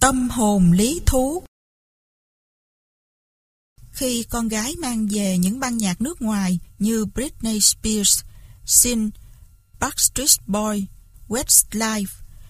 Tâm hồn lý thú. Khi con gái mang về những ban nhạc nước ngoài như Britney Spears, Sin, Backstreet Boys, Westlife,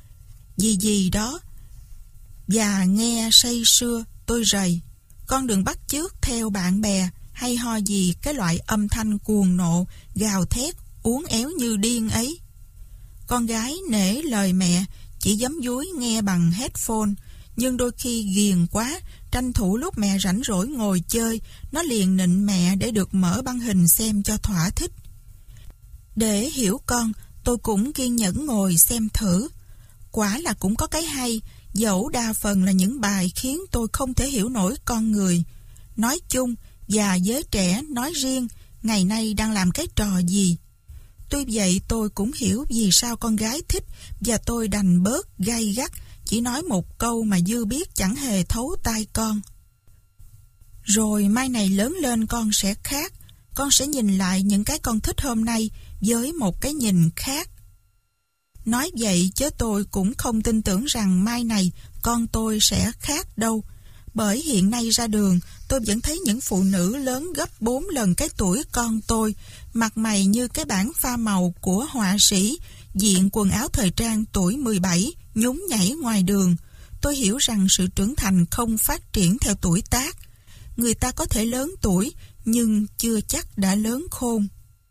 gì đó, và nghe say sưa, tôi rầy, con đừng bắt chước theo bạn bè hay ho gì cái loại âm thanh cuồng nộ, gào thét, uốn éo như điên ấy. Con gái nể lời mẹ, chỉ giấm dúi nghe bằng headphone, nhưng đôi khi ghiền quá, tranh thủ lúc mẹ rảnh rỗi ngồi chơi, nó liền nịnh mẹ để được mở băng hình xem cho thỏa thích. Để hiểu con, tôi cũng kiên nhẫn ngồi xem thử. Quả là cũng có cái hay, dẫu đa phần là những bài khiến tôi không thể hiểu nổi con người nói chung và giới trẻ nói riêng ngày nay đang làm cái trò gì. Tuy vậy tôi cũng hiểu vì sao con gái thích, và tôi đành bớt gay gắt, chỉ nói một câu mà dư biết chẳng hề thấu tai con. Rồi mai này lớn lên con sẽ khác, con sẽ nhìn lại những cái con thích hôm nay với một cái nhìn khác. Nói vậy chứ tôi cũng không tin tưởng rằng mai này con tôi sẽ khác đâu. Bởi hiện nay ra đường, tôi vẫn thấy những phụ nữ lớn gấp 4 lần cái tuổi con tôi, mặt mày như cái bảng pha màu của họa sĩ, diện quần áo thời trang tuổi 17, nhún nhảy ngoài đường. Tôi hiểu rằng sự trưởng thành không phát triển theo tuổi tác. Người ta có thể lớn tuổi, nhưng chưa chắc đã lớn khôn.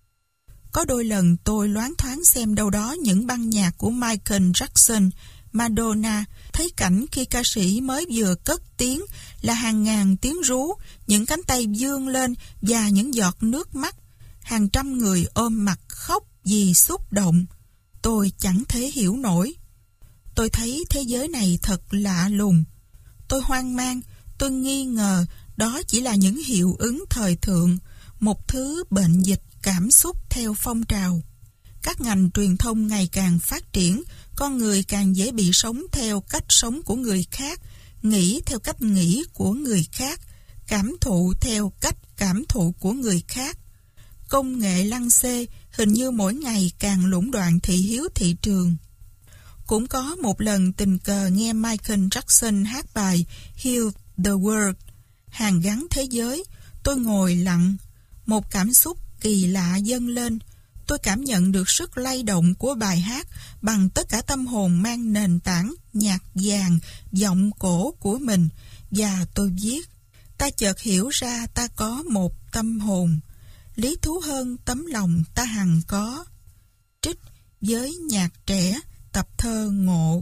Có đôi lần tôi loáng thoáng xem đâu đó những băng nhạc của Michael Jackson, Madonna, thấy cảnh khi ca sĩ mới vừa cất tiếng là hàng ngàn tiếng rú, những cánh tay vươn lên và những giọt nước mắt. Hàng trăm người ôm mặt khóc vì xúc động. Tôi chẳng thể hiểu nổi. Tôi thấy thế giới này thật lạ lùng. Tôi hoang mang, tôi nghi ngờ đó chỉ là những hiệu ứng thời thượng, một thứ bệnh dịch cảm xúc theo phong trào. Các ngành truyền thông ngày càng phát triển, con người càng dễ bị sống theo cách sống của người khác, nghĩ theo cách nghĩ của người khác, cảm thụ theo cách cảm thụ của người khác. Công nghệ lăng xê hình như mỗi ngày càng lũng đoạn thị hiếu thị trường. Cũng có một lần tình cờ nghe Michael Jackson hát bài Heal the World, hàn gắn thế giới. Tôi ngồi lặng, một cảm xúc kỳ lạ dâng lên. Tôi cảm nhận được sức lay động của bài hát bằng tất cả tâm hồn mang nền tảng nhạc vàng, giọng cổ của mình. Và tôi viết, ta chợt hiểu ra ta có một tâm hồn, lý thú hơn tấm lòng ta hằng có. Trích với nhạc trẻ, tập thơ Ngộ.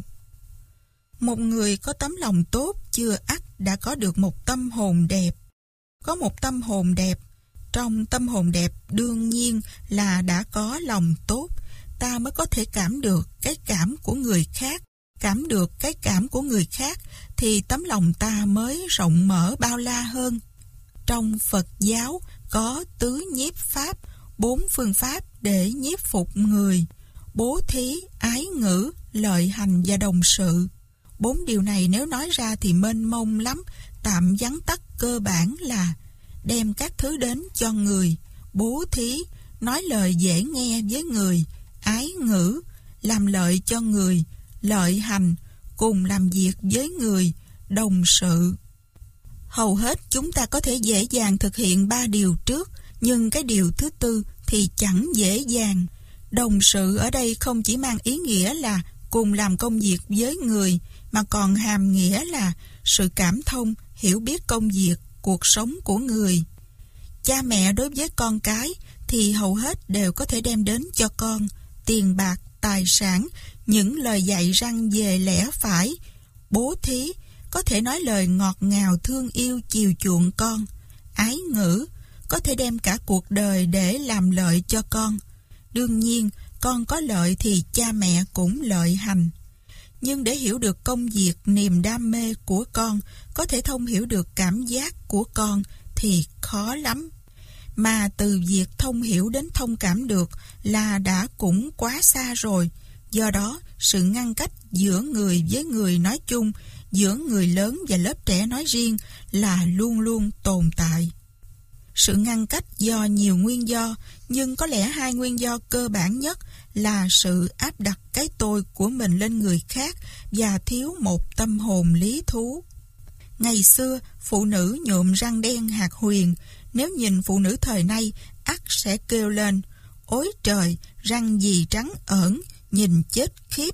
Một người có tấm lòng tốt chưa ắt đã có được một tâm hồn đẹp. Có một tâm hồn đẹp, trong tâm hồn đẹp đương nhiên là đã có lòng tốt. Ta mới có thể cảm được cái cảm của người khác. Cảm được cái cảm của người khác thì tấm lòng ta mới rộng mở bao la hơn. Trong Phật giáo có tứ nhiếp pháp, 4 phương pháp để nhiếp phục người: bố thí, ái ngữ, lợi hành và đồng sự. 4 điều này nếu nói ra thì mênh mông lắm, tạm vắn tắt cơ bản là đem các thứ đến cho người, bố thí, nói lời dễ nghe với người, ái ngữ, làm lợi cho người, lợi hành, cùng làm việc với người, đồng sự. Hầu hết chúng ta có thể dễ dàng thực hiện 3 điều trước, nhưng cái điều thứ tư thì chẳng dễ dàng. Đồng sự ở đây không chỉ mang ý nghĩa là cùng làm công việc với người, mà còn hàm nghĩa là sự cảm thông, hiểu biết công việc, cuộc sống của người. Cha mẹ đối với con cái thì hầu hết đều có thể đem đến cho con tiền bạc, tài sản, những lời dạy răn về lẽ phải. Bố thí, có thể nói lời ngọt ngào thương yêu chiều chuộng con. Ái ngữ, có thể đem cả cuộc đời để làm lợi cho con. Đương nhiên, con có lợi thì cha mẹ cũng lợi hành. Nhưng để hiểu được công việc, niềm đam mê của con, có thể thông hiểu được cảm giác của con thì khó lắm. Mà từ việc thông hiểu đến thông cảm được là đã cũng quá xa rồi. Do đó, sự ngăn cách giữa người với người nói chung, giữa người lớn và lớp trẻ nói riêng là luôn luôn tồn tại. sự ngăn cách do nhiều nguyên do, nhưng có lẽ hai nguyên do cơ bản nhất là sự áp đặt cái tôi của mình lên người khác và thiếu một tâm hồn lý thú. Ngày xưa, phụ nữ nhuộm răng đen hạt huyền, nếu nhìn phụ nữ thời nay, ắt sẽ kêu lên: ôi trời, răng gì trắng ởn, nhìn chết khiếp.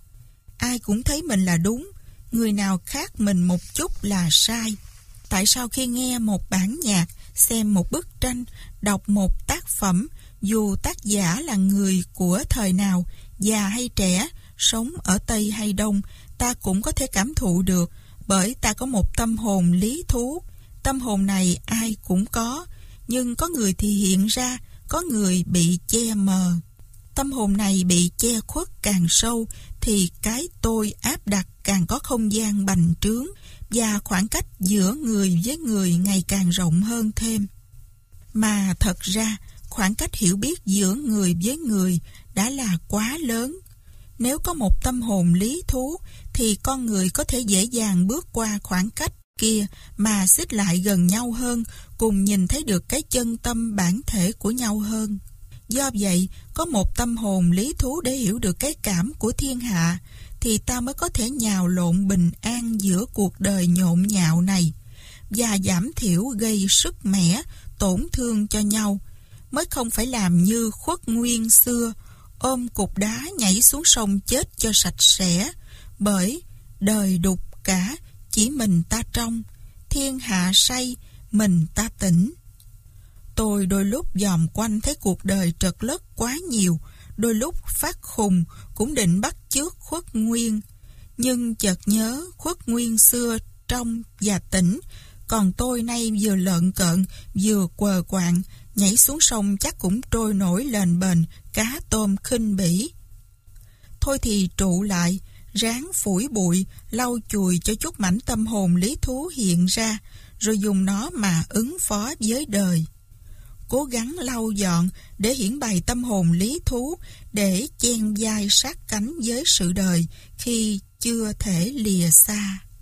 Ai cũng thấy mình là đúng, người nào khác mình một chút là sai. Tại sao khi nghe một bản nhạc, xem một bức tranh, đọc một tác phẩm, dù tác giả là người của thời nào, già hay trẻ, sống ở Tây hay Đông, ta cũng có thể cảm thụ được, bởi ta có một tâm hồn lý thú. Tâm hồn này ai cũng có, nhưng có người thì hiện ra, có người bị che mờ. Tâm hồn này bị che khuất càng sâu, thì cái tôi áp đặt càng có không gian bành trướng, và khoảng cách giữa người với người ngày càng rộng hơn thêm. Mà thật ra, khoảng cách hiểu biết giữa người với người đã là quá lớn. Nếu có một tâm hồn lý thú, thì con người có thể dễ dàng bước qua khoảng cách kia mà xích lại gần nhau hơn, cùng nhìn thấy được cái chân tâm bản thể của nhau hơn. Do vậy, có một tâm hồn lý thú để hiểu được cái cảm của thiên hạ, thì ta mới có thể nhào lộn bình an giữa cuộc đời nhộn nhạo này, và giảm thiểu gây sức mẻ, tổn thương cho nhau, mới không phải làm như Khuất Nguyên xưa, ôm cục đá nhảy xuống sông chết cho sạch sẽ, bởi đời đục cả, chỉ mình ta trong, thiên hạ say, mình ta tỉnh. Tôi đôi lúc dòm quanh thấy cuộc đời trật lất quá nhiều, đôi lúc phát khùng, cũng định bắt chước Khuất Nguyên. Nhưng chợt nhớ Khuất Nguyên xưa trong và tỉnh, còn tôi nay vừa lợn cợn, vừa quờ quạng, nhảy xuống sông chắc cũng trôi nổi lềnh bềnh, cá tôm khinh bỉ. Thôi thì trụ lại, ráng phủi bụi, lau chùi cho chút mảnh tâm hồn lý thú hiện ra, rồi dùng nó mà ứng phó với đời. Cố gắng lau dọn để hiển bày tâm hồn lý thú, để chen vai sát cánh với sự đời khi chưa thể lìa xa.